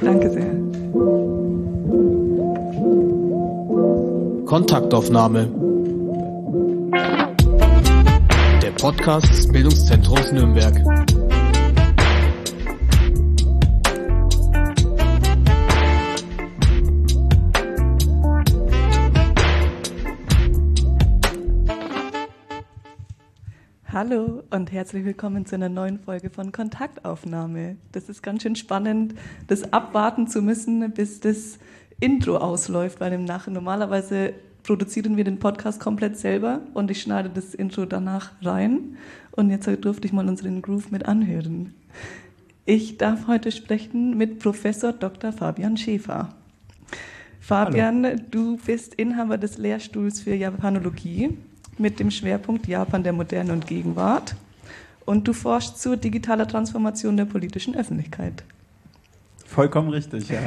Danke sehr. Kontaktaufnahme. Der Podcast des Bildungszentrums Nürnberg. Hallo und herzlich willkommen zu einer neuen Folge von Kontaktaufnahme. Das ist ganz schön spannend, das abwarten zu müssen, bis das Intro ausläuft, weil normalerweise produzieren wir den Podcast komplett selber und ich schneide das Intro danach rein. Und jetzt durfte ich mal unseren Groove mit anhören. Ich darf heute sprechen mit Professor Dr. Fabian Schäfer. Fabian, hallo. Du bist Inhaber des Lehrstuhls für Japanologie mit dem Schwerpunkt Japan der Moderne und Gegenwart. Und du forschst zur digitaler Transformation der politischen Öffentlichkeit. Vollkommen richtig, ja.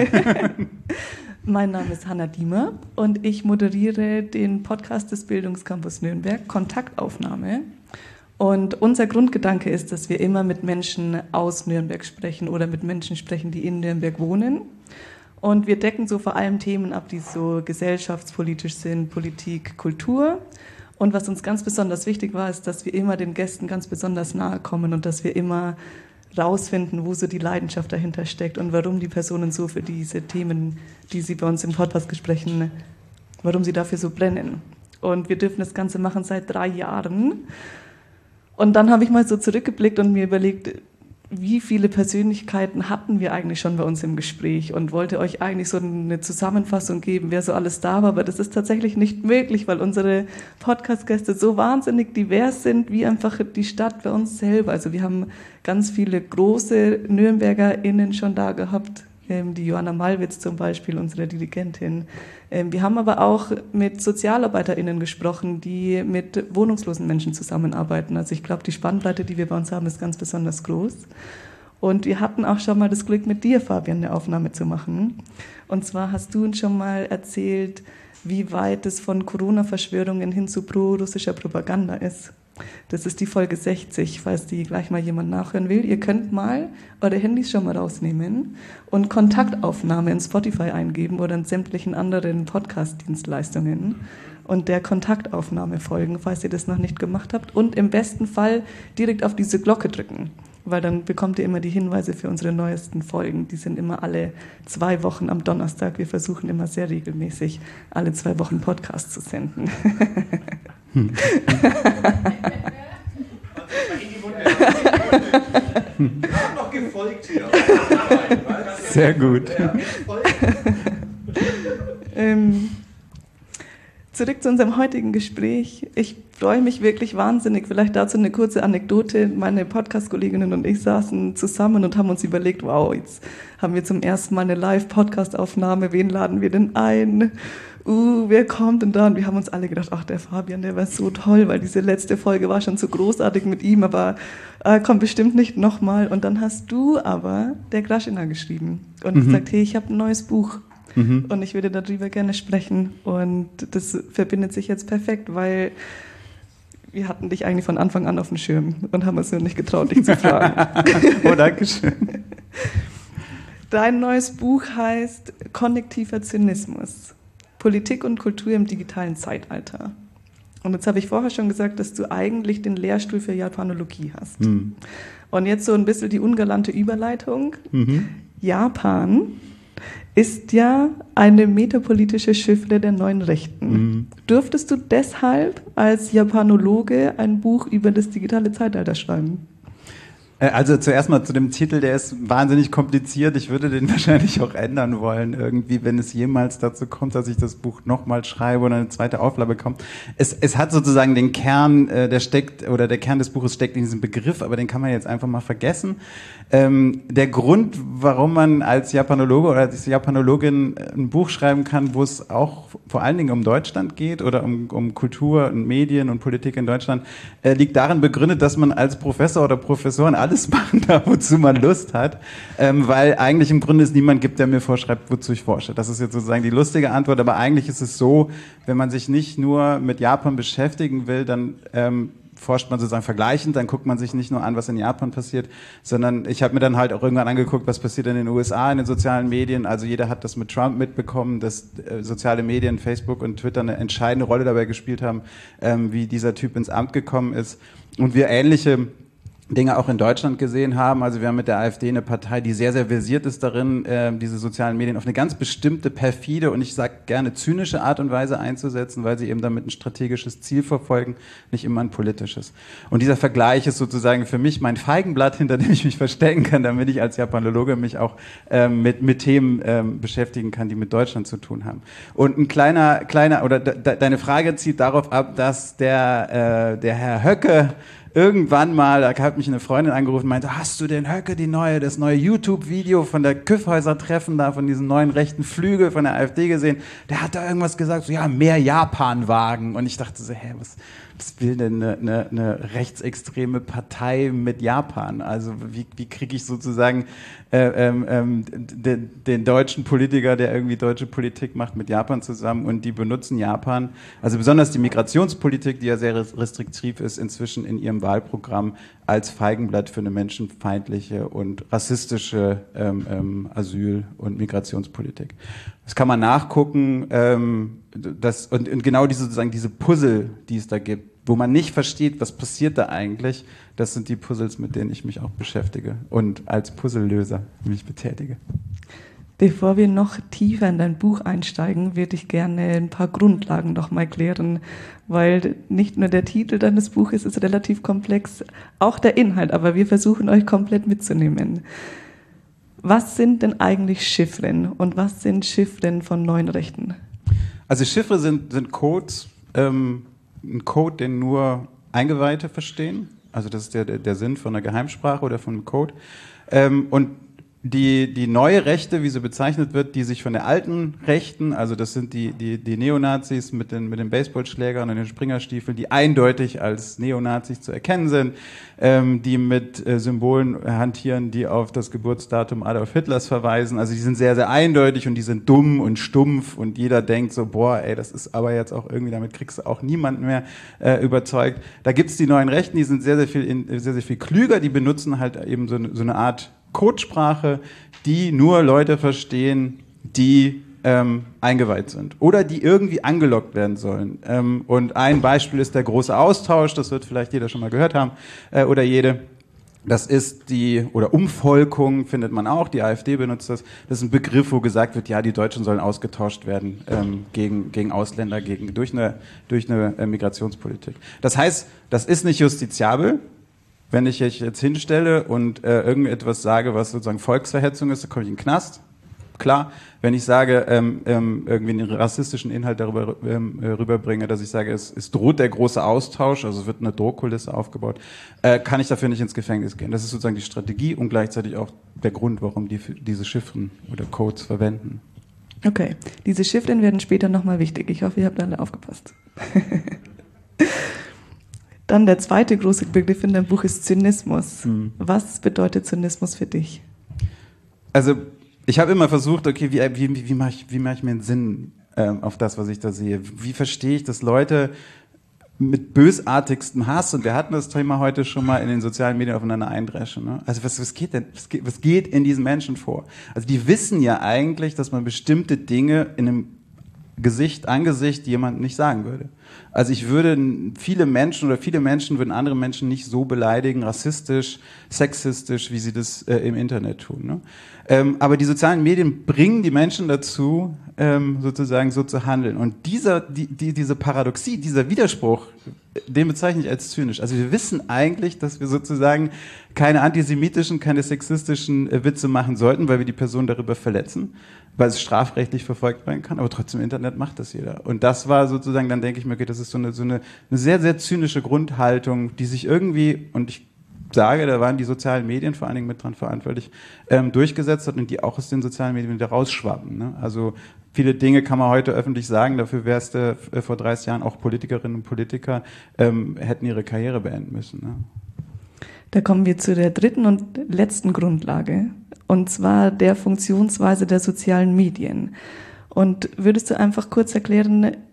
Mein Name ist Hanna Diemer und ich moderiere den Podcast des Bildungscampus Nürnberg, Kontaktaufnahme. Und unser Grundgedanke ist, dass wir immer mit Menschen aus Nürnberg sprechen oder mit Menschen sprechen, die in Nürnberg wohnen. Und wir decken so vor allem Themen ab, die so gesellschaftspolitisch sind, Politik, Kultur. Und was uns ganz besonders wichtig war, ist, dass wir immer den Gästen ganz besonders nahe kommen und dass wir immer rausfinden, wo so die Leidenschaft dahinter steckt und warum die Personen so für diese Themen, die sie bei uns im Podcast besprechen, warum sie dafür so brennen. Und wir dürfen das Ganze machen seit 3 Jahren. Und dann habe ich mal so zurückgeblickt und mir überlegt, wie viele Persönlichkeiten hatten wir eigentlich schon bei uns im Gespräch und wollte euch eigentlich so eine Zusammenfassung geben, wer so alles da war, aber das ist tatsächlich nicht möglich, weil unsere Podcast-Gäste so wahnsinnig divers sind, wie einfach die Stadt bei uns selber. Also wir haben ganz viele große NürnbergerInnen schon da gehabt, die Johanna Malwitz zum Beispiel, unsere Dirigentin. Wir haben aber auch mit SozialarbeiterInnen gesprochen, die mit wohnungslosen Menschen zusammenarbeiten. Also ich glaube, die Spannbreite, die wir bei uns haben, ist ganz besonders groß. Und wir hatten auch schon mal das Glück, mit dir, Fabian, eine Aufnahme zu machen. Und zwar hast du uns schon mal erzählt, wie weit es von Corona-Verschwörungen hin zu pro-russischer Propaganda ist. Das ist die Folge 60, falls die gleich mal jemand nachhören will. Ihr könnt mal eure Handys schon mal rausnehmen und Kontaktaufnahme in Spotify eingeben oder in sämtlichen anderen Podcast-Dienstleistungen und der Kontaktaufnahme folgen, falls ihr das noch nicht gemacht habt. Und im besten Fall direkt auf diese Glocke drücken, weil dann bekommt ihr immer die Hinweise für unsere neuesten Folgen. Die sind immer alle 2 Wochen am Donnerstag. Wir versuchen immer sehr regelmäßig, alle 2 Wochen Podcasts zu senden. Wir haben noch gefolgt hier. Sehr gut. Zurück zu unserem heutigen Gespräch. Ich freue mich wirklich wahnsinnig. Vielleicht dazu eine kurze Anekdote. Meine Podcast-Kolleginnen und ich saßen zusammen und haben uns überlegt, wow, jetzt haben wir zum ersten Mal eine Live-Podcast-Aufnahme. Wen laden wir denn ein? Wer kommt denn da? Und wir haben uns alle gedacht, ach, der Fabian, der war so toll, weil diese letzte Folge war schon so großartig mit ihm, aber kommt bestimmt nicht nochmal. Und dann hast du aber der Graschina geschrieben und gesagt, hey, ich habe ein neues Buch und ich würde darüber gerne sprechen. Und das verbindet sich jetzt perfekt, weil wir hatten dich eigentlich von Anfang an auf dem Schirm und haben uns nur nicht getraut, dich zu fragen. Oh, danke schön. Dein neues Buch heißt Konnektiver Zynismus. Politik und Kultur im digitalen Zeitalter. Und jetzt habe ich vorher schon gesagt, dass du eigentlich den Lehrstuhl für Japanologie hast. Und jetzt so ein bisschen die ungalante Überleitung. Japan ist ja eine metapolitische Chiffre der neuen Rechten. Dürftest du deshalb als Japanologe ein Buch über das digitale Zeitalter schreiben? Also zuerst mal zu dem Titel, der ist wahnsinnig kompliziert. Ich würde den wahrscheinlich auch ändern wollen, irgendwie, wenn es jemals dazu kommt, dass ich das Buch nochmal schreibe oder eine zweite Auflage bekomme. Es hat sozusagen den Kern, der Kern des Buches steckt in diesem Begriff, aber den kann man jetzt einfach mal vergessen. Der Grund, warum man als Japanologe oder als Japanologin ein Buch schreiben kann, wo es auch vor allen Dingen um Deutschland geht oder um Kultur und Medien und Politik in Deutschland, liegt darin begründet, dass man als Professor oder Professorin alles machen darf, wozu man Lust hat, weil eigentlich im Grunde es niemand gibt, der mir vorschreibt, wozu ich forsche. Das ist jetzt sozusagen die lustige Antwort, aber eigentlich ist es so, wenn man sich nicht nur mit Japan beschäftigen will, dann forscht man sozusagen vergleichend, dann guckt man sich nicht nur an, was in Japan passiert, sondern ich habe mir dann halt auch irgendwann angeguckt, was passiert in den USA in den sozialen Medien. Also jeder hat das mit Trump mitbekommen, dass soziale Medien, Facebook und Twitter eine entscheidende Rolle dabei gespielt haben, wie dieser Typ ins Amt gekommen ist. Und wir ähnliche Dinge auch in Deutschland gesehen haben. Also wir haben mit der AfD eine Partei, die sehr, sehr versiert ist darin, diese sozialen Medien auf eine ganz bestimmte, perfide und ich sage gerne zynische Art und Weise einzusetzen, weil sie eben damit ein strategisches Ziel verfolgen, nicht immer ein politisches. Und dieser Vergleich ist sozusagen für mich mein Feigenblatt, hinter dem ich mich verstecken kann, damit ich als Japanologe mich auch mit Themen beschäftigen kann, die mit Deutschland zu tun haben. Und ein kleiner, oder deine Frage zielt darauf ab, dass der Herr Höcke irgendwann mal, da hat mich eine Freundin angerufen und meinte, hast du den Höcke, das neue YouTube-Video von der Kyffhäuser-Treffen da, von diesem neuen rechten Flügel von der AfD gesehen? Der hat da irgendwas gesagt, so ja, mehr Japan-Wagen. Und ich dachte so, was will denn eine rechtsextreme Partei mit Japan? Also wie kriege ich sozusagen den deutschen Politiker, der irgendwie deutsche Politik macht, mit Japan zusammen, und die benutzen Japan, also besonders die Migrationspolitik, die ja sehr restriktiv ist, inzwischen in ihrem Wahlprogramm als Feigenblatt für eine menschenfeindliche und rassistische Asyl- und Migrationspolitik. Das kann man nachgucken, und genau diese Puzzle, die es da gibt, wo man nicht versteht, was passiert da eigentlich, das sind die Puzzles, mit denen ich mich auch beschäftige und als Puzzlelöser mich betätige. Bevor wir noch tiefer in dein Buch einsteigen, würde ich gerne ein paar Grundlagen noch mal klären, weil nicht nur der Titel deines Buches ist relativ komplex, auch der Inhalt, aber wir versuchen euch komplett mitzunehmen. Was sind denn eigentlich Chiffren und was sind Chiffren von neuen Rechten? Also Chiffre sind Codes, ein Code, den nur Eingeweihte verstehen. Also das ist der Sinn von einer Geheimsprache oder von einem Code. Und die neue Rechte, wie sie bezeichnet wird, die sich von der alten Rechten, also das sind die Neonazis mit den Baseballschlägern und den Springerstiefeln, die eindeutig als Neonazis zu erkennen sind, die mit Symbolen hantieren, die auf das Geburtsdatum Adolf Hitlers verweisen. Also die sind sehr, sehr eindeutig und die sind dumm und stumpf und jeder denkt so, boah, ey, das ist aber jetzt auch irgendwie, damit kriegst du auch niemanden mehr überzeugt. Da gibt's die neuen Rechten, die sind sehr, sehr viel klüger, die benutzen halt eben so eine Art Codesprache, die nur Leute verstehen, die eingeweiht sind oder die irgendwie angelockt werden sollen. Und ein Beispiel ist der große Austausch, das wird vielleicht jeder schon mal gehört haben oder jede. Das ist oder Umvolkung findet man auch, die AfD benutzt das. Das ist ein Begriff, wo gesagt wird, ja, die Deutschen sollen ausgetauscht werden gegen Ausländer, durch eine Migrationspolitik. Das heißt, das ist nicht justiziabel. Wenn ich mich jetzt hinstelle und irgendetwas sage, was sozusagen Volksverhetzung ist, dann komme ich in den Knast. Klar, wenn ich sage, irgendwie einen rassistischen Inhalt darüber rüberbringe, dass ich sage, es droht der große Austausch, also es wird eine Drohkulisse aufgebaut, kann ich dafür nicht ins Gefängnis gehen. Das ist sozusagen die Strategie und gleichzeitig auch der Grund, warum die diese Chiffren oder Codes verwenden. Okay, diese Chiffren werden später nochmal wichtig. Ich hoffe, ihr habt alle aufgepasst. Dann der zweite große Begriff in deinem Buch ist Zynismus. Was bedeutet Zynismus für dich? Also ich habe immer versucht, okay, wie mache ich mir einen Sinn auf das, was ich da sehe? Wie verstehe ich, dass Leute mit bösartigstem Hass, und wir hatten das Thema heute schon mal, in den sozialen Medien aufeinander eindreschen. Ne? Also was geht in diesen Menschen vor? Also die wissen ja eigentlich, dass man bestimmte Dinge in einem Angesicht jemand nicht sagen würde. Also viele Menschen würden andere Menschen nicht so beleidigen, rassistisch, sexistisch, wie sie das im Internet tun. Ne? Aber die sozialen Medien bringen die Menschen dazu, sozusagen so zu handeln. Und diese Paradoxie, dieser Widerspruch, den bezeichne ich als zynisch. Also wir wissen eigentlich, dass wir sozusagen keine antisemitischen, keine sexistischen Witze machen sollten, weil wir die Person darüber verletzen, weil es strafrechtlich verfolgt werden kann, aber trotzdem im Internet macht das jeder. Und das war sozusagen, dann denke ich mir, okay, das ist so eine sehr, sehr zynische Grundhaltung, die sich irgendwie, und ich sage, da waren die sozialen Medien vor allen Dingen mit dran verantwortlich, durchgesetzt hat und die auch aus den sozialen Medien wieder rausschwappen. Ne? Also viele Dinge kann man heute öffentlich sagen, dafür wärst du vor 30 Jahren auch Politikerinnen und Politiker hätten ihre Karriere beenden müssen. Ne? Da kommen wir zu der dritten und letzten Grundlage, und zwar der Funktionsweise der sozialen Medien. Und würdest du einfach kurz erklären,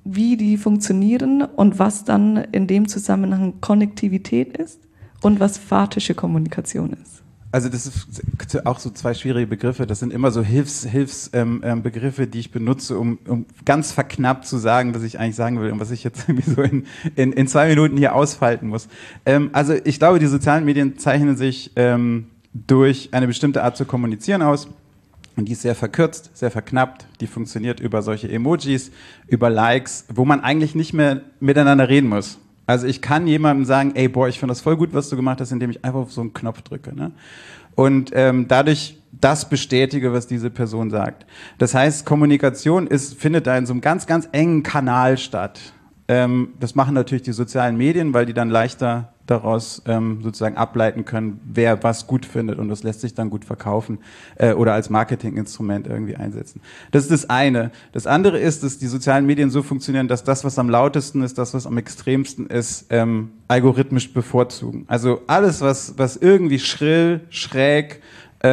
wie die funktionieren und was dann in dem Zusammenhang Konnektivität ist und was phatische Kommunikation ist. Also das ist auch so zwei schwierige Begriffe. Das sind immer so Hilfsbegriffe, die ich benutze, um ganz verknappt zu sagen, was ich eigentlich sagen will und was ich jetzt irgendwie so in 2 Minuten hier ausfalten muss. Also ich glaube, die sozialen Medien zeichnen sich durch eine bestimmte Art zu kommunizieren aus. Und die ist sehr verkürzt, sehr verknappt. Die funktioniert über solche Emojis, über Likes, wo man eigentlich nicht mehr miteinander reden muss. Also ich kann jemandem sagen, ey, boah, ich finde das voll gut, was du gemacht hast, indem ich einfach auf so einen Knopf drücke. Ne? Und dadurch das bestätige, was diese Person sagt. Das heißt, Kommunikation findet da in so einem ganz, ganz engen Kanal statt. Das machen natürlich die sozialen Medien, weil die dann leichter daraus sozusagen ableiten können, wer was gut findet, und das lässt sich dann gut verkaufen oder als Marketinginstrument irgendwie einsetzen. Das ist das eine. Das andere ist, dass die sozialen Medien so funktionieren, dass das, was am lautesten ist, das, was am extremsten ist, algorithmisch bevorzugen. Also alles, was irgendwie schrill, schräg,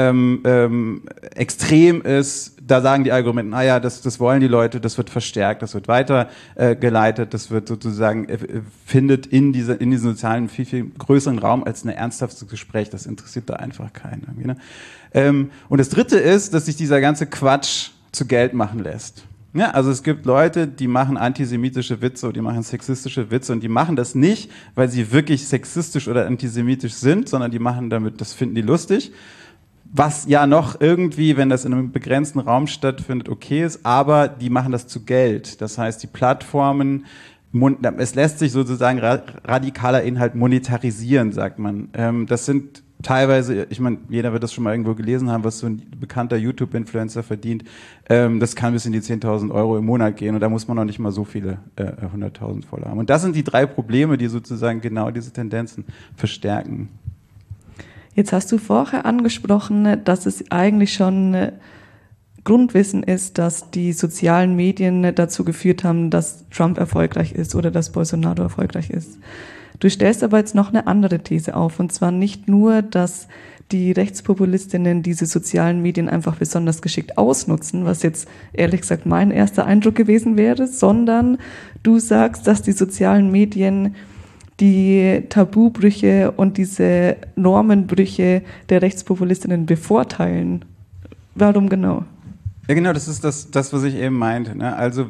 extrem ist, da sagen die Algorithmen, das wollen die Leute, das wird verstärkt, das wird weitergeleitet, das wird sozusagen, findet in diesen sozialen viel, viel größeren Raum als ein ernsthaftes Gespräch. Das interessiert da einfach keinen. Irgendwie, ne? Und das Dritte ist, dass sich dieser ganze Quatsch zu Geld machen lässt. Ja, also es gibt Leute, die machen antisemitische Witze oder die machen sexistische Witze, und die machen das nicht, weil sie wirklich sexistisch oder antisemitisch sind, sondern die machen damit, das finden die lustig. Was ja noch irgendwie, wenn das in einem begrenzten Raum stattfindet, okay ist, aber die machen das zu Geld. Das heißt, die Plattformen, es lässt sich sozusagen radikaler Inhalt monetarisieren, sagt man. Das sind teilweise, ich meine, jeder wird das schon mal irgendwo gelesen haben, was so ein bekannter YouTube-Influencer verdient. Das kann bis in die 10.000 Euro im Monat gehen, und da muss man noch nicht mal so viele 100.000 Follower haben. Und das sind die 3 Probleme, die sozusagen genau diese Tendenzen verstärken. Jetzt hast du vorher angesprochen, dass es eigentlich schon Grundwissen ist, dass die sozialen Medien dazu geführt haben, dass Trump erfolgreich ist oder dass Bolsonaro erfolgreich ist. Du stellst aber jetzt noch eine andere These auf, und zwar nicht nur, dass die Rechtspopulistinnen diese sozialen Medien einfach besonders geschickt ausnutzen, was jetzt ehrlich gesagt mein erster Eindruck gewesen wäre, sondern du sagst, dass die sozialen Medien die Tabubrüche und diese Normenbrüche der Rechtspopulistinnen bevorteilen. Warum genau? Ja, genau, das ist das, was ich eben meinte. Ne? Also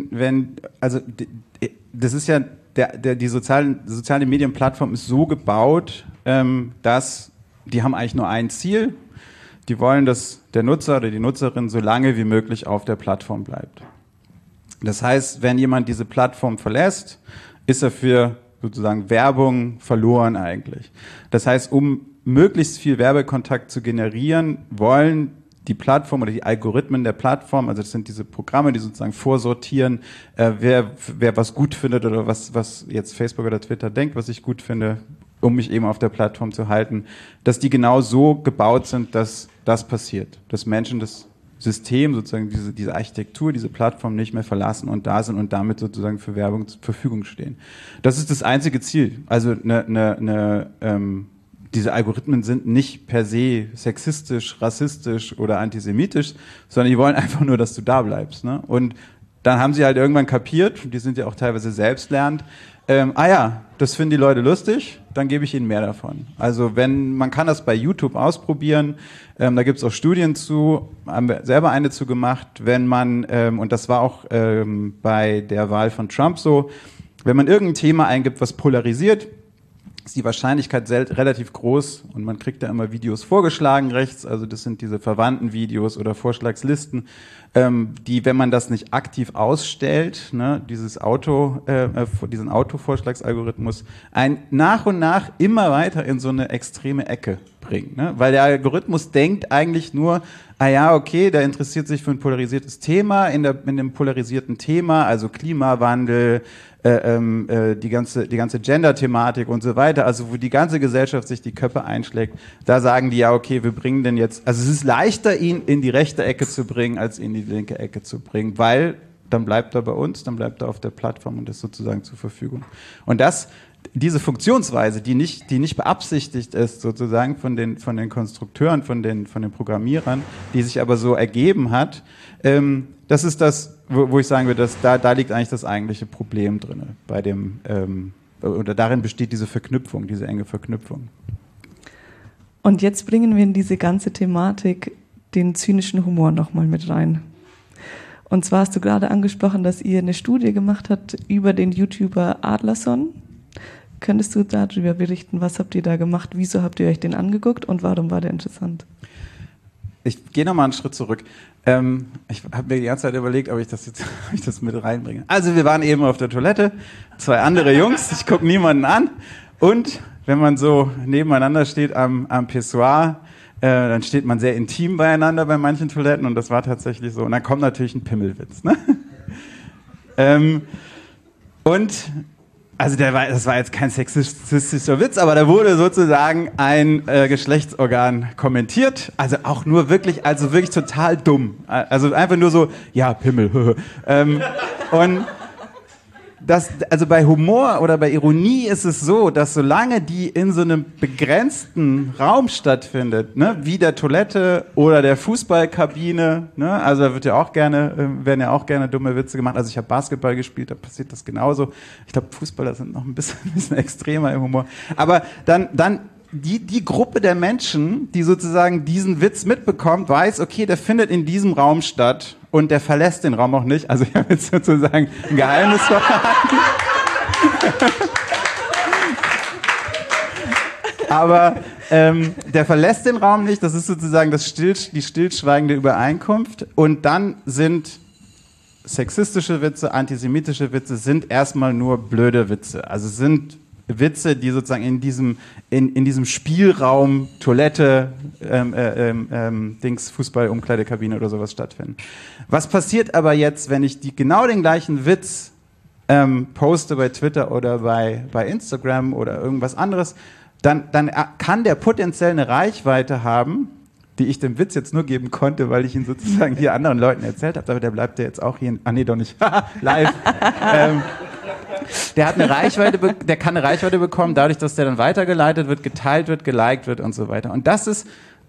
das ist ja, die soziale Medienplattform ist so gebaut, dass die haben eigentlich nur ein Ziel. Die wollen, dass der Nutzer oder die Nutzerin so lange wie möglich auf der Plattform bleibt. Das heißt, wenn jemand diese Plattform verlässt, ist er für sozusagen Werbung verloren eigentlich. Das heißt, um möglichst viel Werbekontakt zu generieren, wollen die Plattform oder die Algorithmen der Plattform, also das sind diese Programme, die sozusagen vorsortieren, wer was gut findet oder was jetzt Facebook oder Twitter denkt, was ich gut finde, um mich eben auf der Plattform zu halten, dass die genau so gebaut sind, dass das passiert, dass Menschen das System, sozusagen diese Architektur, diese Plattform nicht mehr verlassen und da sind und damit sozusagen für Werbung zur Verfügung stehen. Das ist das einzige Ziel. Also diese Algorithmen sind nicht per se sexistisch, rassistisch oder antisemitisch, sondern die wollen einfach nur, dass du da bleibst. Ne? Und dann haben sie halt irgendwann kapiert, die sind ja auch teilweise selbstlernend, das finden die Leute lustig, dann gebe ich ihnen mehr davon. Also man kann das bei YouTube ausprobieren, da gibt es auch Studien zu, haben wir selber eine zu gemacht, wenn man, und das war auch bei der Wahl von Trump so, wenn man irgendein Thema eingibt, was polarisiert, ist die Wahrscheinlichkeit relativ groß, und man kriegt da immer Videos vorgeschlagen rechts, also das sind diese verwandten Videos oder Vorschlagslisten, die, wenn man das nicht aktiv ausstellt, ne, diesen Autovorschlagsalgorithmus, nach und nach immer weiter in so eine extreme Ecke bringt. Ne? Weil der Algorithmus denkt eigentlich nur, der interessiert sich für ein polarisiertes Thema, in dem polarisierten Thema, also Klimawandel, die ganze Gender-Thematik und so weiter, also wo die ganze Gesellschaft sich die Köpfe einschlägt, da sagen die, wir bringen den jetzt, also es ist leichter, ihn in die rechte Ecke zu bringen, als in die linke Ecke zu bringen, weil dann bleibt er bei uns, dann bleibt er auf der Plattform und ist sozusagen zur Verfügung. Und das diese Funktionsweise, die nicht beabsichtigt ist, sozusagen von den Konstrukteuren, von den Programmierern, die sich aber so ergeben hat, das ist das, wo ich sagen würde, dass da liegt eigentlich das eigentliche Problem drin, bei dem, oder darin besteht diese Verknüpfung, diese enge Verknüpfung. Und jetzt bringen wir in diese ganze Thematik den zynischen Humor nochmal mit rein. Und zwar hast du gerade angesprochen, dass ihr eine Studie gemacht habt über den YouTuber Adlerson. Könntest du darüber berichten, was habt ihr da gemacht, wieso habt ihr euch den angeguckt und warum war der interessant? Ich gehe nochmal einen Schritt zurück. Ich habe mir die ganze Zeit überlegt, ob ich das mit reinbringe. Also wir waren eben auf der Toilette, 2 andere Jungs, ich gucke niemanden an und wenn man so nebeneinander steht am Pissoir, dann steht man sehr intim beieinander bei manchen Toiletten und das war tatsächlich so. Und dann kommt natürlich ein Pimmelwitz. Ne? Also das war jetzt kein sexistischer Witz, aber da wurde sozusagen ein Geschlechtsorgan kommentiert. Also auch nur wirklich total dumm. Also einfach nur so, ja, Pimmel. Und also bei Humor oder bei Ironie ist es so, dass solange die in so einem begrenzten Raum stattfindet, ne, wie der Toilette oder der Fußballkabine, ne, also da werden ja auch gerne dumme Witze gemacht. Also ich habe Basketball gespielt, da passiert das genauso. Ich glaube, Fußballer sind noch ein bisschen extremer im Humor. Aber dann die Gruppe der Menschen, die sozusagen diesen Witz mitbekommt, weiß, okay, der findet in diesem Raum statt und der verlässt den Raum auch nicht. Also ich habe jetzt sozusagen ein Geheimnis verraten. Aber der verlässt den Raum nicht, das ist sozusagen die stillschweigende Übereinkunft. Und dann sind sexistische Witze, antisemitische Witze, sind erstmal nur blöde Witze. Also sind Witze, die sozusagen in diesem Spielraum, Toilette, Fußball, Umkleidekabine oder sowas stattfinden. Was passiert aber jetzt, wenn ich genau den gleichen Witz poste bei Twitter oder bei Instagram oder irgendwas anderes, dann kann der potenziell eine Reichweite haben, die ich dem Witz jetzt nur geben konnte, weil ich ihn sozusagen hier anderen Leuten erzählt habe, aber der bleibt ja jetzt auch hier, nee, doch nicht, live. Der kann eine Reichweite bekommen, dadurch, dass der dann weitergeleitet wird, geteilt wird, geliked wird und so weiter. Und das ist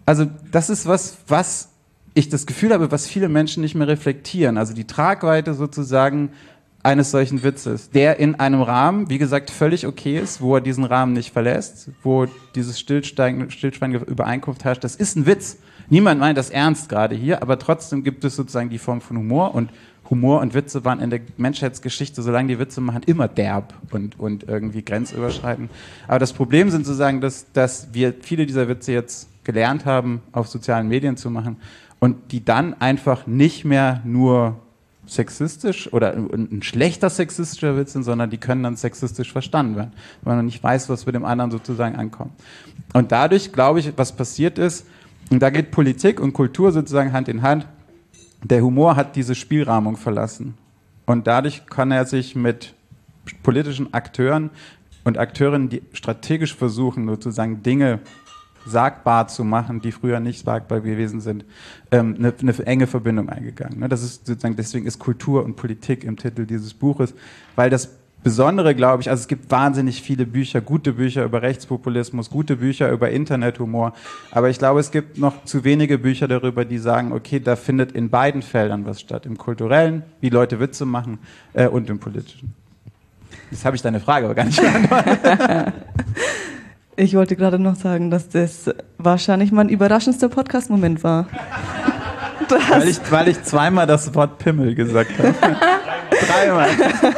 was ich das Gefühl habe, was viele Menschen nicht mehr reflektieren. Also die Tragweite sozusagen eines solchen Witzes, der in einem Rahmen, wie gesagt, völlig okay ist, wo er diesen Rahmen nicht verlässt, wo dieses stillschweigende Übereinkunft herrscht. Das ist ein Witz. Niemand meint das ernst gerade hier, aber trotzdem gibt es sozusagen die Form von Humor und Witze waren in der Menschheitsgeschichte, solange die Witze machen, immer derb und irgendwie grenzüberschreitend. Aber das Problem sind sozusagen, dass wir viele dieser Witze jetzt gelernt haben, auf sozialen Medien zu machen und die dann einfach nicht mehr nur sexistisch oder ein schlechter sexistischer Witz sind, sondern die können dann sexistisch verstanden werden, weil man nicht weiß, was mit dem anderen sozusagen ankommt. Und dadurch, glaube ich, was passiert ist, und da geht Politik und Kultur sozusagen Hand in Hand, der Humor hat diese Spielrahmung verlassen. Und dadurch kann er sich mit politischen Akteuren und Akteurinnen, die strategisch versuchen, sozusagen Dinge sagbar zu machen, die früher nicht sagbar gewesen sind, eine enge Verbindung eingegangen. Das ist sozusagen, deswegen ist Kultur und Politik im Titel dieses Buches, weil das Besondere, glaube ich, also es gibt wahnsinnig viele Bücher, gute Bücher über Rechtspopulismus, gute Bücher über Internethumor, aber ich glaube, es gibt noch zu wenige Bücher darüber, die sagen, okay, da findet in beiden Feldern was statt, im Kulturellen, wie Leute Witze machen, und im Politischen. Jetzt habe ich deine Frage aber gar nicht beantwortet. Ich wollte gerade noch sagen, dass das wahrscheinlich mein überraschendster Podcast-Moment war. Weil ich zweimal das Wort Pimmel gesagt habe. 3-mal.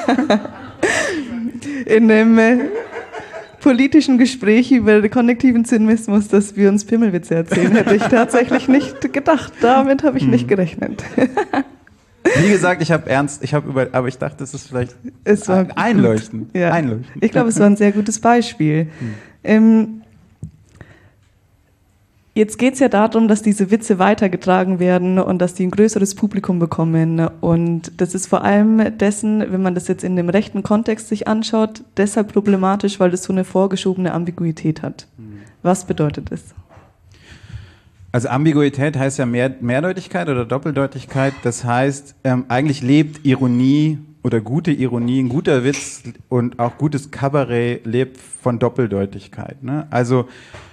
In einem politischen Gespräch über den konnektiven Zynismus, dass wir uns Pimmelwitze erzählen, hätte ich tatsächlich nicht gedacht. Damit habe ich nicht gerechnet. Wie gesagt, aber ich dachte, es ist vielleicht einleuchtend. Ja. Einleuchtend. Ich glaube, es war ein sehr gutes Beispiel. Jetzt geht es ja darum, dass diese Witze weitergetragen werden und dass die ein größeres Publikum bekommen. Und das ist vor allem dessen, wenn man das jetzt in dem rechten Kontext sich anschaut, deshalb problematisch, weil das so eine vorgeschobene Ambiguität hat. Was bedeutet das? Also Ambiguität heißt ja Mehrdeutigkeit oder Doppeldeutigkeit. Das heißt, eigentlich lebt Ironie oder gute Ironie, ein guter Witz und auch gutes Kabarett lebt von Doppeldeutigkeit. Ne? Also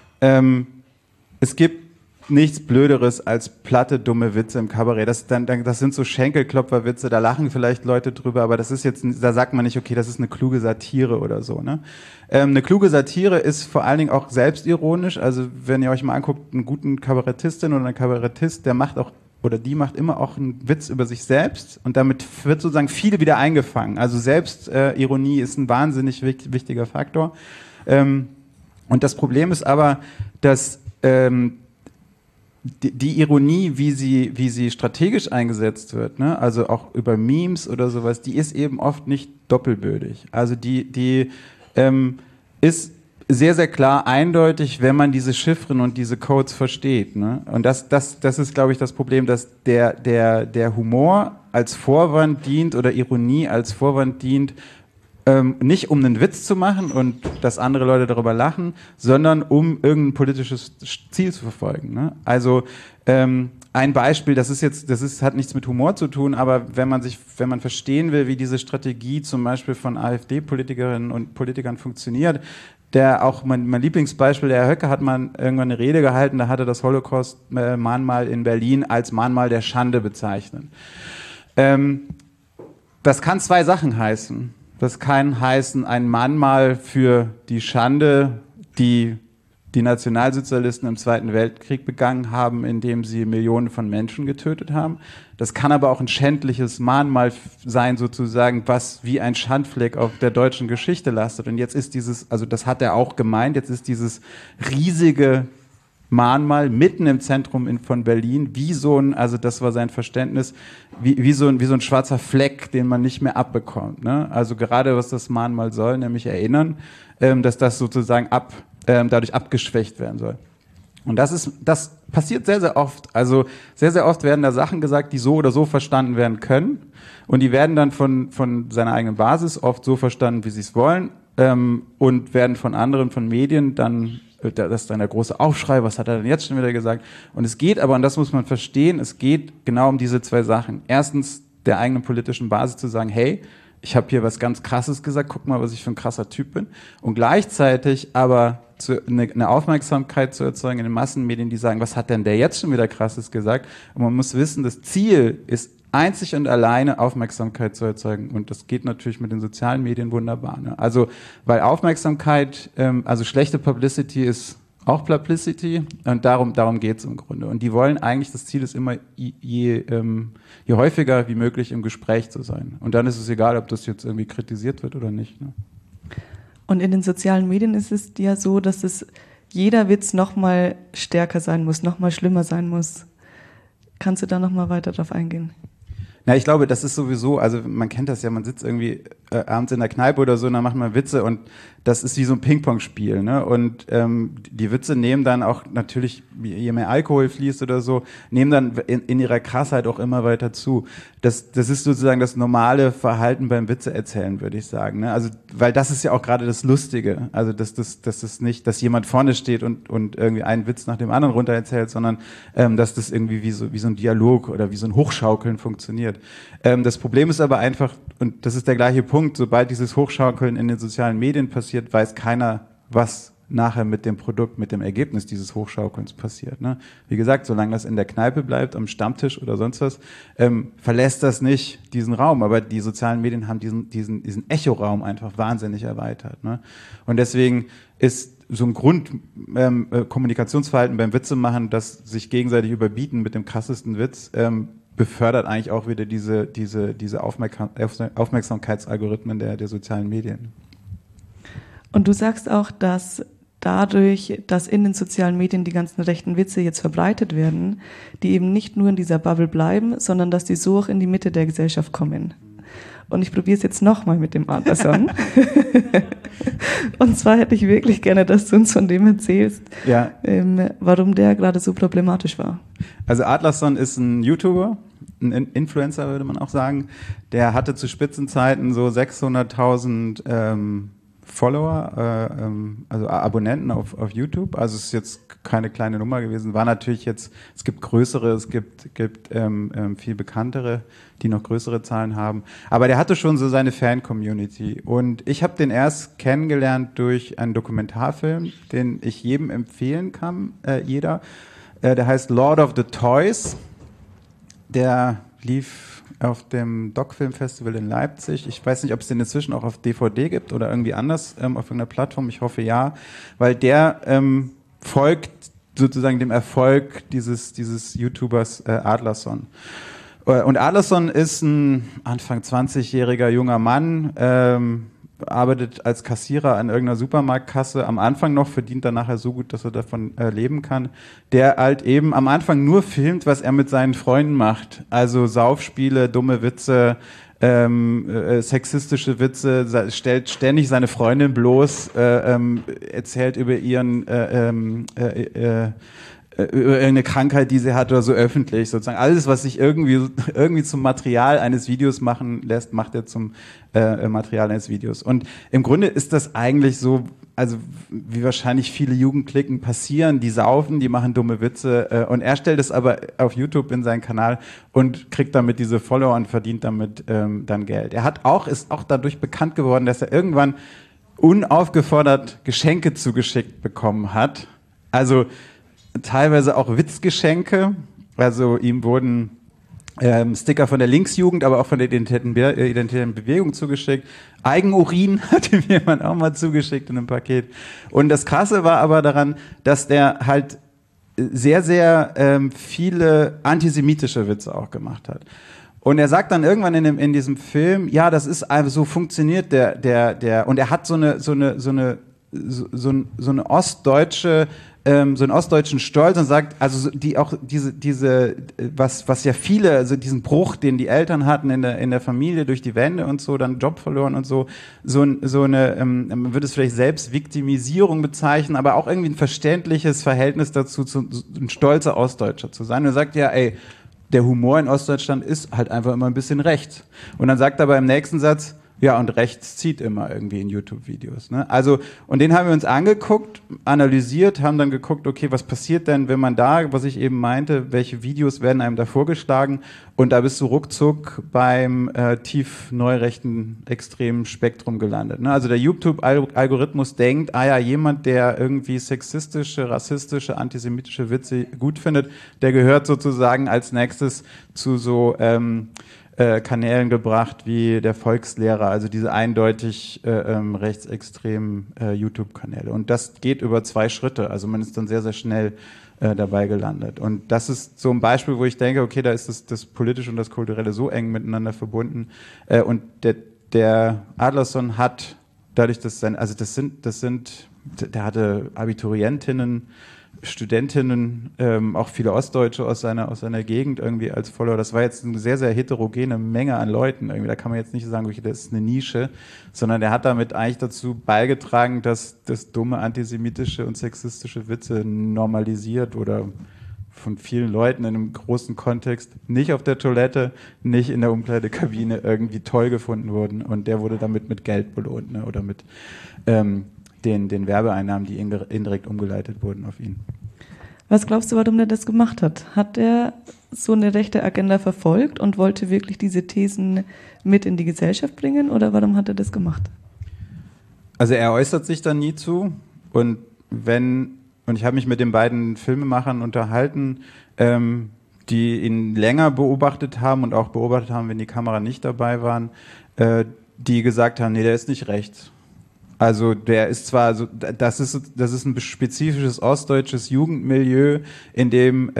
es gibt nichts Blöderes als platte, dumme Witze im Kabarett. Das sind so Schenkelklopferwitze, da lachen vielleicht Leute drüber, aber das ist jetzt, da sagt man nicht, okay, das ist eine kluge Satire oder so. Ne? Eine kluge Satire ist vor allen Dingen auch selbstironisch. Also wenn ihr euch mal anguckt, einen guten Kabarettistin oder einen Kabarettist, der macht auch oder die macht immer auch einen Witz über sich selbst und damit wird sozusagen viel wieder eingefangen. Also Selbstironie ist ein wahnsinnig wichtiger Faktor. Und das Problem ist aber, dass die Ironie, wie sie strategisch eingesetzt wird, ne? Also auch über Memes oder sowas, die ist eben oft nicht doppelbödig. Also die ist sehr, sehr klar eindeutig, wenn man diese Chiffren und diese Codes versteht. Ne? Und das ist, glaube ich, das Problem, dass der Humor als Vorwand dient oder Ironie als Vorwand dient, nicht um einen Witz zu machen und dass andere Leute darüber lachen, sondern um irgendein politisches Ziel zu verfolgen. Ne? Also ein Beispiel, hat nichts mit Humor zu tun, aber wenn man verstehen will, wie diese Strategie zum Beispiel von AfD-Politikerinnen und Politikern funktioniert, auch mein Lieblingsbeispiel, der Herr Höcke hat mal irgendwann eine Rede gehalten, da hat er das Holocaust-Mahnmal in Berlin als Mahnmal der Schande bezeichnet. Das kann zwei Sachen heißen. Das kann heißen, ein Mahnmal für die Schande, die Nationalsozialisten im Zweiten Weltkrieg begangen haben, indem sie Millionen von Menschen getötet haben. Das kann aber auch ein schändliches Mahnmal sein, sozusagen, was wie ein Schandfleck auf der deutschen Geschichte lastet. Und jetzt ist das hat er auch gemeint, jetzt ist dieses riesige Mahnmal mitten im Zentrum von Berlin, das war sein Verständnis, wie so ein schwarzer Fleck, den man nicht mehr abbekommt. Ne? Also gerade was das Mahnmal soll, nämlich erinnern, dass das sozusagen dadurch abgeschwächt werden soll. Und das passiert sehr, sehr oft. Also sehr, sehr oft werden da Sachen gesagt, die so oder so verstanden werden können. Und die werden dann von seiner eigenen Basis oft so verstanden, wie sie es wollen. Und werden von anderen, von Medien dann, das ist dann der große Aufschrei, was hat er denn jetzt schon wieder gesagt? Und es geht aber, und das muss man verstehen, es geht genau um diese zwei Sachen. Erstens, der eigenen politischen Basis zu sagen, hey, ich habe hier was ganz Krasses gesagt, guck mal, was ich für ein krasser Typ bin. Und gleichzeitig aber eine Aufmerksamkeit zu erzeugen in den Massenmedien, die sagen, was hat denn der jetzt schon wieder Krasses gesagt? Und man muss wissen, das Ziel ist einzig und alleine Aufmerksamkeit zu erzeugen. Und das geht natürlich mit den sozialen Medien wunderbar. Ne? Also, weil Aufmerksamkeit, also schlechte Publicity ist auch Publicity und darum geht es im Grunde. Und die wollen eigentlich, das Ziel ist immer, je häufiger wie möglich im Gespräch zu sein. Und dann ist es egal, ob das jetzt irgendwie kritisiert wird oder nicht. Ne? Und in den sozialen Medien ist es ja so, dass jeder Witz noch mal stärker sein muss, noch mal schlimmer sein muss. Kannst du da noch mal weiter drauf eingehen? Na, ich glaube, das ist sowieso, also man kennt das ja, man sitzt irgendwie abends in der Kneipe oder so und dann macht man Witze und das ist wie so ein Ping-Pong-Spiel, ne? Und die Witze nehmen dann auch natürlich, je mehr Alkohol fließt oder so, nehmen dann in ihrer Krassheit auch immer weiter zu. Das ist sozusagen das normale Verhalten beim Witze erzählen, würde ich sagen, ne? Also, weil das ist ja auch gerade das Lustige, also dass nicht, dass jemand vorne steht und irgendwie einen Witz nach dem anderen runter erzählt, sondern dass das irgendwie wie so ein Dialog oder wie so ein Hochschaukeln funktioniert. Das Problem ist aber einfach, und das ist der gleiche Punkt, sobald dieses Hochschaukeln in den sozialen Medien passiert, weiß keiner, was nachher mit dem Produkt, mit dem Ergebnis dieses Hochschaukelns passiert. Ne? Wie gesagt, solange das in der Kneipe bleibt, am Stammtisch oder sonst was, verlässt das nicht diesen Raum. Aber die sozialen Medien haben diesen Echoraum einfach wahnsinnig erweitert. Ne? Und deswegen ist so ein Kommunikationsverhalten beim Witzemachen, das sich gegenseitig überbieten mit dem krassesten Witz, befördert eigentlich auch wieder diese Aufmerksamkeitsalgorithmen der sozialen Medien. Und du sagst auch, dass dadurch, dass in den sozialen Medien die ganzen rechten Witze jetzt verbreitet werden, die eben nicht nur in dieser Bubble bleiben, sondern dass die so auch in die Mitte der Gesellschaft kommen. Und ich probiere es jetzt nochmal mit dem Adlerson. Und zwar hätte ich wirklich gerne, dass du uns von dem erzählst, ja. Warum der gerade so problematisch war. Also Adlerson ist ein YouTuber, ein Influencer würde man auch sagen. Der hatte zu Spitzenzeiten so 600.000 Follower, also Abonnenten auf YouTube. Also es ist jetzt keine kleine Nummer gewesen. War natürlich jetzt, es gibt größere, es gibt viel bekanntere, die noch größere Zahlen haben. Aber der hatte schon so seine Fan-Community. Und ich habe den erst kennengelernt durch einen Dokumentarfilm, den ich jedem empfehlen kann, jeder. Der heißt Lord of the Toys. Der lief auf dem Doc-Film-Festival in Leipzig. Ich weiß nicht, ob es den inzwischen auch auf DVD gibt oder irgendwie anders auf irgendeiner Plattform. Ich hoffe ja, weil der folgt sozusagen dem Erfolg dieses YouTubers Adlerson. Und Adlerson ist ein Anfang 20-jähriger junger Mann, arbeitet als Kassierer an irgendeiner Supermarktkasse, am Anfang noch, verdient dann nachher so gut, dass er davon leben kann, der halt eben am Anfang nur filmt, was er mit seinen Freunden macht. Also Saufspiele, dumme Witze, sexistische Witze, stellt ständig seine Freundin bloß, erzählt über ihren über irgendeine Krankheit, die sie hat oder so öffentlich sozusagen. Alles, was sich irgendwie zum Material eines Videos machen lässt, macht er zum Material eines Videos. Und im Grunde ist das eigentlich so, also wie wahrscheinlich viele Jugendklicken passieren, die saufen, die machen dumme Witze und er stellt es aber auf YouTube in seinen Kanal und kriegt damit diese Follower und verdient damit dann Geld. Ist auch dadurch bekannt geworden, dass er irgendwann unaufgefordert Geschenke zugeschickt bekommen hat. Also teilweise auch Witzgeschenke, also ihm wurden Sticker von der Linksjugend, aber auch von der identitären Bewegung zugeschickt. Eigenurin hat ihm jemand auch mal zugeschickt in einem Paket. Und das Krasse war aber daran, dass der halt sehr, sehr viele antisemitische Witze auch gemacht hat. Und er sagt dann irgendwann in diesem Film, ja, das ist einfach so funktioniert der und er hat so einen ostdeutschen Stolz und sagt, also was ja viele, also diesen Bruch, den die Eltern hatten in der Familie durch die Wende und so, dann Job verloren und so eine, man würde es vielleicht Selbstviktimisierung bezeichnen, aber auch irgendwie ein verständliches Verhältnis dazu, ein stolzer Ostdeutscher zu sein. Und er sagt, ja, ey, der Humor in Ostdeutschland ist halt einfach immer ein bisschen rechts. Und dann sagt er aber im nächsten Satz, ja, und rechts zieht immer irgendwie in YouTube-Videos. Ne? Also, und den haben wir uns angeguckt, analysiert, haben dann geguckt, okay, was passiert denn, wenn man da, was ich eben meinte, welche Videos werden einem da vorgeschlagen? Und da bist du ruckzuck beim tief neurechten extremen Spektrum gelandet. Ne? Also der YouTube-Algorithmus denkt, jemand, der irgendwie sexistische, rassistische, antisemitische Witze gut findet, der gehört sozusagen als nächstes zu so Kanälen gebracht wie der Volkslehrer, also diese eindeutig rechtsextremen YouTube-Kanäle. Und das geht über 2 Schritte, also man ist dann sehr, sehr schnell dabei gelandet. Und das ist so ein Beispiel, wo ich denke, okay, da ist das Politische und das Kulturelle so eng miteinander verbunden. Und der Adlerson hat dadurch, dass der hatte Abiturientinnen, Studentinnen, auch viele Ostdeutsche aus seiner Gegend irgendwie als Follower. Das war jetzt eine sehr, sehr heterogene Menge an Leuten. Irgendwie, da kann man jetzt nicht sagen, okay, das ist eine Nische, sondern der hat damit eigentlich dazu beigetragen, dass das dumme antisemitische und sexistische Witze normalisiert oder von vielen Leuten in einem großen Kontext nicht auf der Toilette, nicht in der Umkleidekabine irgendwie toll gefunden wurden. Und der wurde damit mit Geld belohnt, ne? Oder mit den Werbeeinnahmen, die indirekt umgeleitet wurden auf ihn. Was glaubst du, warum der das gemacht hat? Hat er so eine rechte Agenda verfolgt und wollte wirklich diese Thesen mit in die Gesellschaft bringen oder warum hat er das gemacht? Also er äußert sich da nie zu und ich habe mich mit den beiden Filmemachern unterhalten, die ihn länger beobachtet haben und auch beobachtet haben, wenn die Kamera nicht dabei waren, die gesagt haben, nee, der ist nicht rechts. Also der ist zwar so, das ist ein spezifisches ostdeutsches Jugendmilieu, in dem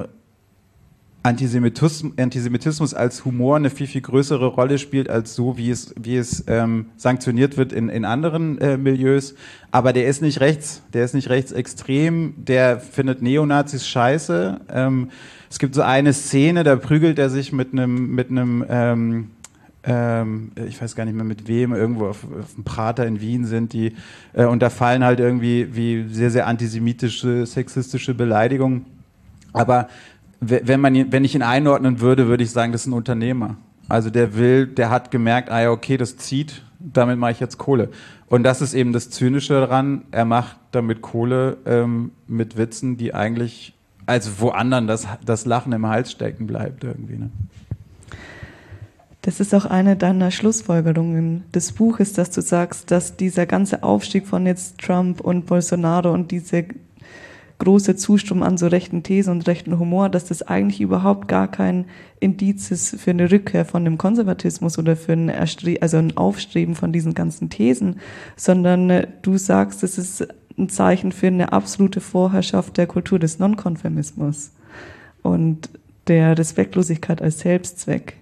Antisemitismus als Humor eine viel, viel größere Rolle spielt, als so, wie es sanktioniert wird in anderen Milieus. Aber der ist nicht rechtsextrem, der findet Neonazis scheiße. Es gibt so eine Szene, da prügelt er sich mit einem ich weiß gar nicht mehr mit wem, irgendwo auf dem Prater in Wien sind die, und da fallen halt irgendwie wie sehr, sehr antisemitische, sexistische Beleidigungen. Aber wenn ich ihn einordnen würde, würde ich sagen, das ist ein Unternehmer. Also der hat gemerkt, okay, das zieht, damit mache ich jetzt Kohle. Und das ist eben das Zynische daran, er macht damit Kohle mit Witzen, die eigentlich, also wo anderen das Lachen im Hals stecken bleibt irgendwie. Ne? Das ist auch eine deiner Schlussfolgerungen des Buches, dass du sagst, dass dieser ganze Aufstieg von jetzt Trump und Bolsonaro und diese große Zustrom an so rechten Thesen und rechten Humor, dass das eigentlich überhaupt gar kein Indiz ist für eine Rückkehr von dem Konservatismus oder für ein Aufstreben von diesen ganzen Thesen, sondern du sagst, es ist ein Zeichen für eine absolute Vorherrschaft der Kultur des Nonkonformismus und der Respektlosigkeit als Selbstzweck.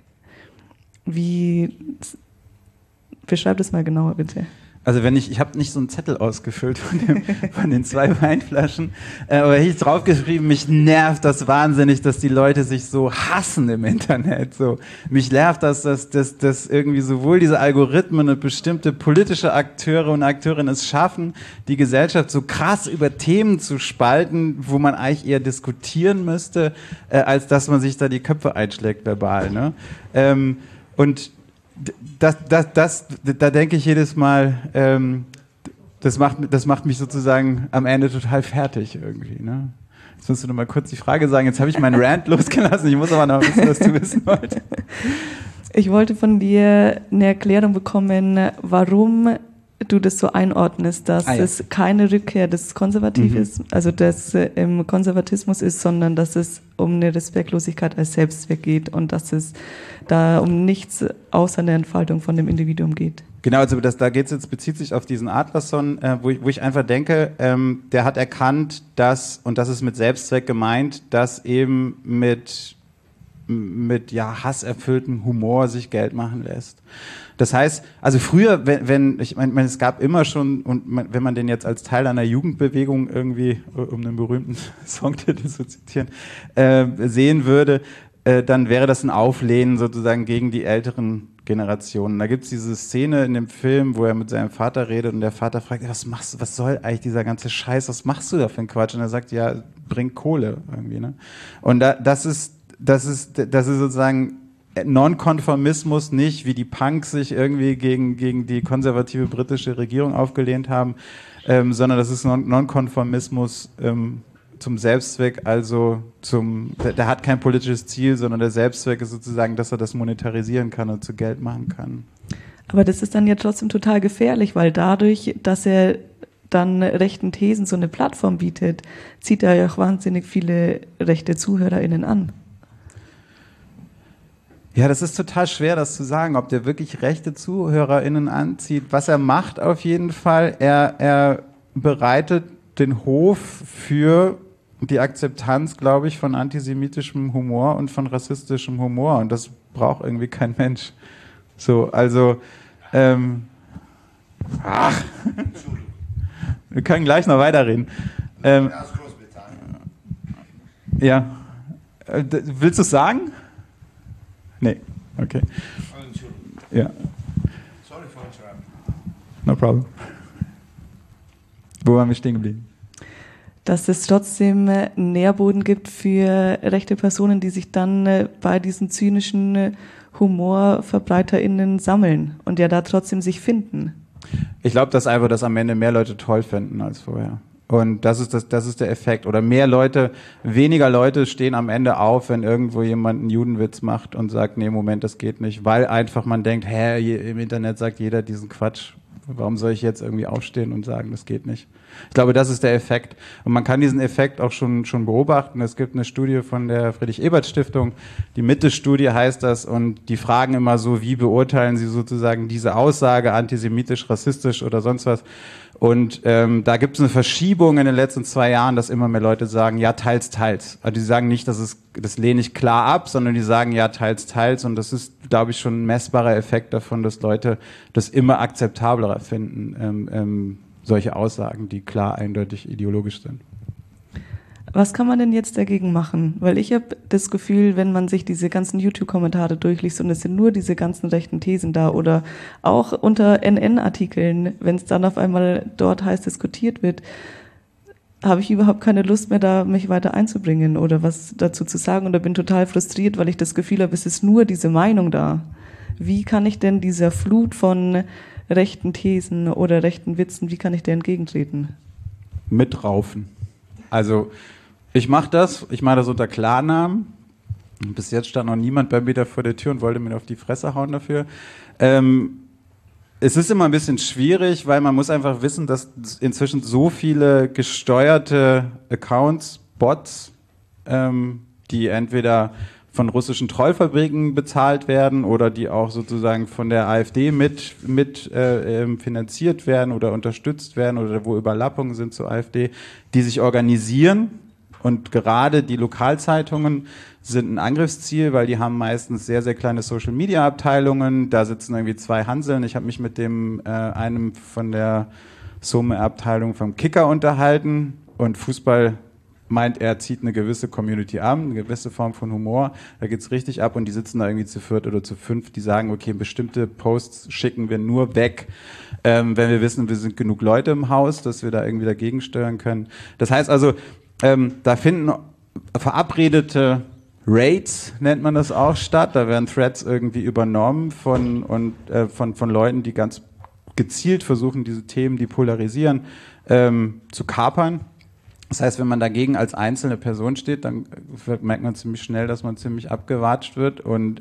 Beschreib das mal genauer, bitte. Also ich habe nicht so einen Zettel ausgefüllt von den 2 Weinflaschen, aber ich draufgeschrieben, mich nervt das wahnsinnig, dass die Leute sich so hassen im Internet. So, mich nervt das, dass irgendwie sowohl diese Algorithmen und bestimmte politische Akteure und Akteurinnen es schaffen, die Gesellschaft so krass über Themen zu spalten, wo man eigentlich eher diskutieren müsste, als dass man sich da die Köpfe einschlägt verbal. Ne? Und da denke ich jedes Mal, das macht mich sozusagen am Ende total fertig irgendwie. Ne? Jetzt musst du noch mal kurz die Frage sagen. Jetzt habe ich meinen Rant losgelassen. Ich muss aber noch wissen, was du wissen wolltest. Ich wollte von dir eine Erklärung bekommen, warum du das so einordnest, dass es keine Rückkehr des Konservatives, also des im Konservatismus ist, sondern dass es um eine Respektlosigkeit als Selbstzweck geht und dass es da um nichts außer eine Entfaltung von dem Individuum geht. Genau, also da geht's jetzt, bezieht sich auf diesen Adlerson, wo ich einfach denke, der hat erkannt, dass, und das ist mit Selbstzweck gemeint, dass eben mit hasserfülltem Humor sich Geld machen lässt. Das heißt, also früher, ich meine, es gab immer schon, und wenn man den jetzt als Teil einer Jugendbewegung irgendwie, um einen berühmten Songtitel zu zitieren, sehen würde, dann wäre das ein Auflehnen sozusagen gegen die älteren Generationen. Da gibt's diese Szene in dem Film, wo er mit seinem Vater redet und der Vater fragt, was soll eigentlich dieser ganze Scheiß, was machst du da für einen Quatsch? Und er sagt, ja, bring Kohle irgendwie, ne? Und das ist sozusagen Nonkonformismus, nicht wie die Punks sich irgendwie gegen die konservative britische Regierung aufgelehnt haben, sondern das ist Nonkonformismus zum Selbstzweck, also der hat kein politisches Ziel, sondern der Selbstzweck ist sozusagen, dass er das monetarisieren kann und zu Geld machen kann. Aber das ist dann ja trotzdem total gefährlich, weil dadurch, dass er dann rechten Thesen so eine Plattform bietet, zieht er ja auch wahnsinnig viele rechte ZuhörerInnen an. Ja, das ist total schwer, das zu sagen, ob der wirklich rechte ZuhörerInnen anzieht. Was er macht auf jeden Fall, er bereitet den Hof für die Akzeptanz, glaube ich, von antisemitischem Humor und von rassistischem Humor. Und das braucht irgendwie kein Mensch. So, also, wir können gleich noch weiterreden. Aus Großbritannien. Ja. Willst du es sagen? Nee, okay. Oh, Entschuldigung. Ja. Sorry for interrupting. No problem. Wo waren wir stehen geblieben? Dass es trotzdem einen Nährboden gibt für rechte Personen, die sich dann bei diesen zynischen HumorverbreiterInnen sammeln und ja da trotzdem sich finden. Ich glaube, dass einfach das am Ende mehr Leute toll finden als vorher. Und das ist der Effekt. Oder weniger Leute stehen am Ende auf, wenn irgendwo jemand einen Judenwitz macht und sagt, nee, Moment, das geht nicht. Weil einfach man denkt, im Internet sagt jeder diesen Quatsch. Warum soll ich jetzt irgendwie aufstehen und sagen, das geht nicht? Ich glaube, das ist der Effekt. Und man kann diesen Effekt auch schon beobachten. Es gibt eine Studie von der Friedrich-Ebert-Stiftung. Die Mitte-Studie heißt das. Und die fragen immer so, wie beurteilen Sie sozusagen diese Aussage, antisemitisch, rassistisch oder sonst was? Und da gibt es eine Verschiebung in den letzten 2 Jahren, dass immer mehr Leute sagen, ja, teils, teils. Also die sagen nicht, das lehne ich klar ab, sondern die sagen, ja, teils, teils. Und das ist, glaube ich, schon ein messbarer Effekt davon, dass Leute das immer akzeptabler finden, solche Aussagen, die klar eindeutig ideologisch sind. Was kann man denn jetzt dagegen machen? Weil ich habe das Gefühl, wenn man sich diese ganzen YouTube-Kommentare durchliest und es sind nur diese ganzen rechten Thesen da oder auch unter NN-Artikeln, wenn es dann auf einmal dort heiß diskutiert wird, habe ich überhaupt keine Lust mehr, da mich weiter einzubringen oder was dazu zu sagen oder bin total frustriert, weil ich das Gefühl habe, es ist nur diese Meinung da. Wie kann ich denn dieser Flut von rechten Thesen oder rechten Witzen, wie kann ich der entgegentreten? Mitraufen. Also ich mache das unter Klarnamen. Bis jetzt stand noch niemand bei mir da vor der Tür und wollte mir auf die Fresse hauen dafür. Es ist immer ein bisschen schwierig, weil man muss einfach wissen, dass inzwischen so viele gesteuerte Accounts, Bots, die entweder von russischen Trollfabriken bezahlt werden oder die auch sozusagen von der AfD mit finanziert werden oder unterstützt werden oder wo Überlappungen sind zur AfD, die sich organisieren. Und gerade die Lokalzeitungen sind ein Angriffsziel, weil die haben meistens sehr, sehr kleine Social-Media-Abteilungen. Da sitzen irgendwie 2 Hanseln. Ich habe mich mit einem von der Some-Abteilung vom Kicker unterhalten. Und Fußball meint, er zieht eine gewisse Community an, eine gewisse Form von Humor. Da geht's richtig ab und die sitzen da irgendwie zu 4 oder zu 5. Die sagen, okay, bestimmte Posts schicken wir nur weg, wenn wir wissen, wir sind genug Leute im Haus, dass wir da irgendwie dagegen steuern können. Das heißt also, da finden verabredete Raids, nennt man das auch, statt. Da werden Threads irgendwie übernommen von Leuten, die ganz gezielt versuchen, diese Themen, die polarisieren, zu kapern. Das heißt, wenn man dagegen als einzelne Person steht, dann merkt man ziemlich schnell, dass man ziemlich abgewatscht wird und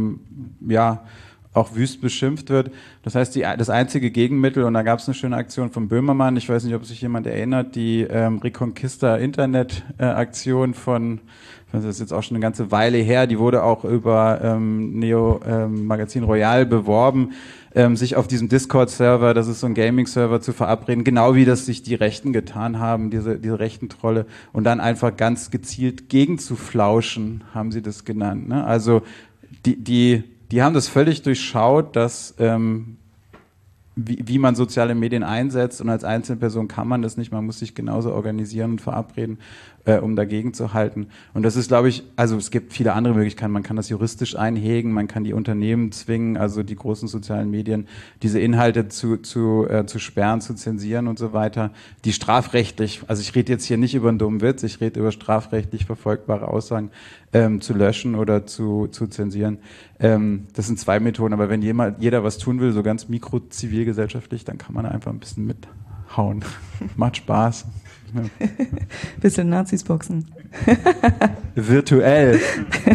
auch wüst beschimpft wird. Das heißt, das einzige Gegenmittel, und da gab es eine schöne Aktion von Böhmermann, ich weiß nicht, ob sich jemand erinnert, die Reconquista Internet-Aktion das ist jetzt auch schon eine ganze Weile her, die wurde auch über Magazin Royal beworben, sich auf diesem Discord-Server, das ist so ein Gaming-Server, zu verabreden, genau wie das sich die Rechten getan haben, diese rechten Trolle, und dann einfach ganz gezielt gegenzuflauschen, haben sie das genannt. Ne? Also die haben das völlig durchschaut, dass wie man soziale Medien einsetzt, und als Einzelperson kann man das nicht, man muss sich genauso organisieren und verabreden, um dagegen zu halten. Und das ist, glaube ich, also es gibt viele andere Möglichkeiten, man kann das juristisch einhegen, man kann die Unternehmen zwingen, also die großen sozialen Medien, diese Inhalte zu sperren, zu zensieren und so weiter, die strafrechtlich, also ich rede jetzt hier nicht über einen dummen Witz, ich rede über strafrechtlich verfolgbare Aussagen, zu löschen oder zu zensieren. Das sind 2 Methoden, aber wenn jeder was tun will, so ganz mikro-zivilgesellschaftlich, dann kann man einfach ein bisschen mithauen. Macht Spaß. Ja. Bisschen Nazis boxen. Virtuell.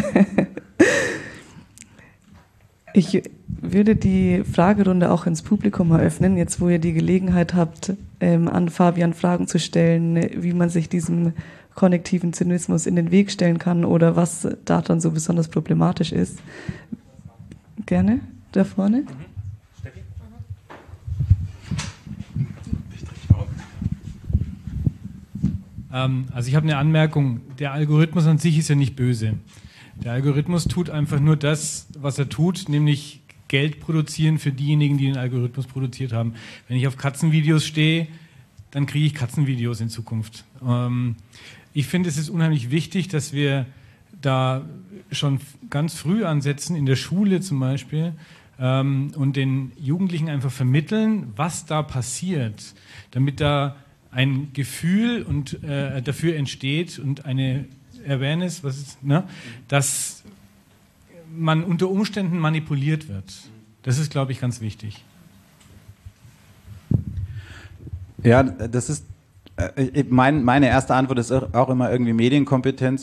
Ich würde die Fragerunde auch ins Publikum eröffnen, jetzt wo ihr die Gelegenheit habt, an Fabian Fragen zu stellen, wie man sich diesem konnektiven Zynismus in den Weg stellen kann oder was daran so besonders problematisch ist. Gerne, da vorne. Also ich habe eine Anmerkung. Der Algorithmus an sich ist ja nicht böse. Der Algorithmus tut einfach nur das, was er tut, nämlich Geld produzieren für diejenigen, die den Algorithmus produziert haben. Wenn ich auf Katzenvideos stehe, dann kriege ich Katzenvideos in Zukunft. Ich finde, es ist unheimlich wichtig, dass wir da schon ganz früh ansetzen, in der Schule zum Beispiel, und den Jugendlichen einfach vermitteln, was da passiert, damit da ein Gefühl dafür entsteht und eine Awareness, dass man unter Umständen manipuliert wird. Das ist, glaube ich, ganz wichtig. Ja, das ist meine erste Antwort ist auch immer irgendwie Medienkompetenz.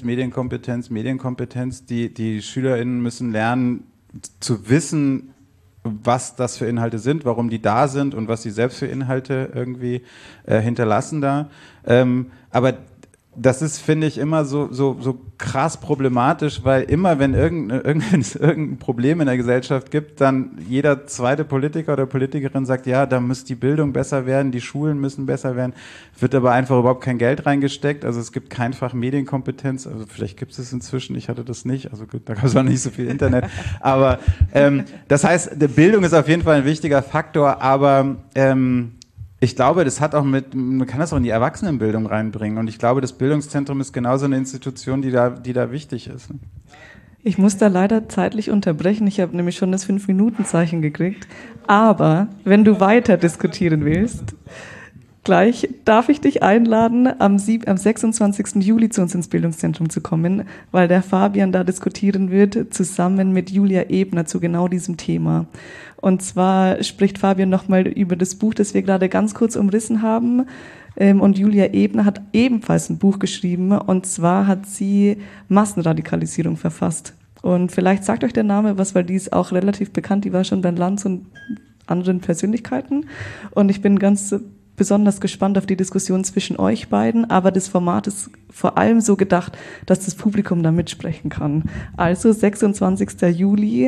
Die SchülerInnen müssen lernen zu wissen, was das für Inhalte sind, warum die da sind und was sie selbst für Inhalte irgendwie hinterlassen da. Aber das ist, finde ich, immer so krass problematisch, weil immer, wenn es irgendein Problem in der Gesellschaft gibt, dann jeder zweite Politiker oder Politikerin sagt, ja, da muss die Bildung besser werden, die Schulen müssen besser werden, wird aber einfach überhaupt kein Geld reingesteckt, also es gibt kein Fach Medienkompetenz, also vielleicht gibt es es inzwischen, ich hatte das nicht, also gut, da gab es auch nicht so viel Internet, aber das heißt, die Bildung ist auf jeden Fall ein wichtiger Faktor, aber ich glaube, man kann das auch in die Erwachsenenbildung reinbringen. Und ich glaube, das Bildungszentrum ist genauso eine Institution, die da wichtig ist. Ich muss da leider zeitlich unterbrechen. Ich habe nämlich schon das 5-Minuten-Zeichen gekriegt. Aber wenn du weiter diskutieren willst, gleich darf ich dich einladen, am 26. Juli zu uns ins Bildungszentrum zu kommen, weil der Fabian da diskutieren wird, zusammen mit Julia Ebner zu genau diesem Thema. Und zwar spricht Fabian nochmal über das Buch, das wir gerade ganz kurz umrissen haben. Und Julia Ebner hat ebenfalls ein Buch geschrieben, und zwar hat sie Massenradikalisierung verfasst. Und vielleicht sagt euch der Name was, weil die ist auch relativ bekannt, die war schon bei Lanz und anderen Persönlichkeiten. Und ich bin ganz besonders gespannt auf die Diskussion zwischen euch beiden, aber das Format ist vor allem so gedacht, dass das Publikum da mitsprechen kann. Also 26. Juli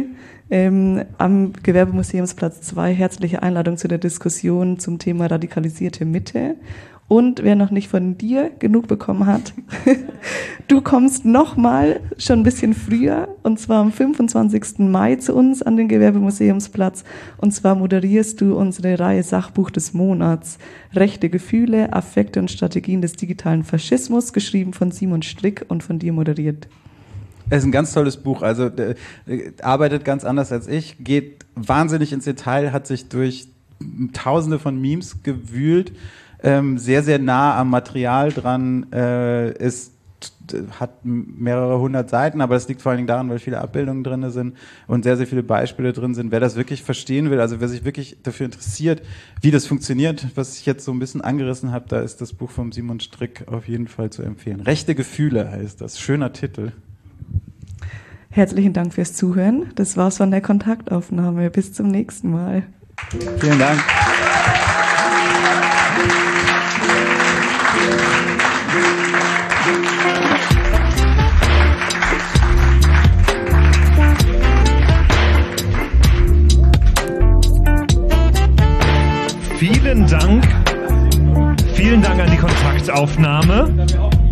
am Gewerbemuseumsplatz 2, herzliche Einladung zu der Diskussion zum Thema radikalisierte Mitte. Und wer noch nicht von dir genug bekommen hat, du kommst nochmal schon ein bisschen früher, und zwar am 25. Mai zu uns an den Gewerbemuseumsplatz. Und zwar moderierst du unsere Reihe Sachbuch des Monats. Rechte Gefühle, Affekte und Strategien des digitalen Faschismus, geschrieben von Simon Strick und von dir moderiert. Es ist ein ganz tolles Buch, also arbeitet ganz anders als ich, geht wahnsinnig ins Detail, hat sich durch Tausende von Memes gewühlt, sehr, sehr nah am Material dran, hat mehrere 100 Seiten, aber das liegt vor allen Dingen daran, weil viele Abbildungen drin sind und sehr, sehr viele Beispiele drin sind. Wer das wirklich verstehen will, also wer sich wirklich dafür interessiert, wie das funktioniert, was ich jetzt so ein bisschen angerissen habe, da ist das Buch von Simon Strick auf jeden Fall zu empfehlen. Rechte Gefühle heißt das, schöner Titel. Herzlichen Dank fürs Zuhören. Das war's von der Kontaktaufnahme. Bis zum nächsten Mal. Vielen Dank. Vielen Dank an die Kontaktaufnahme.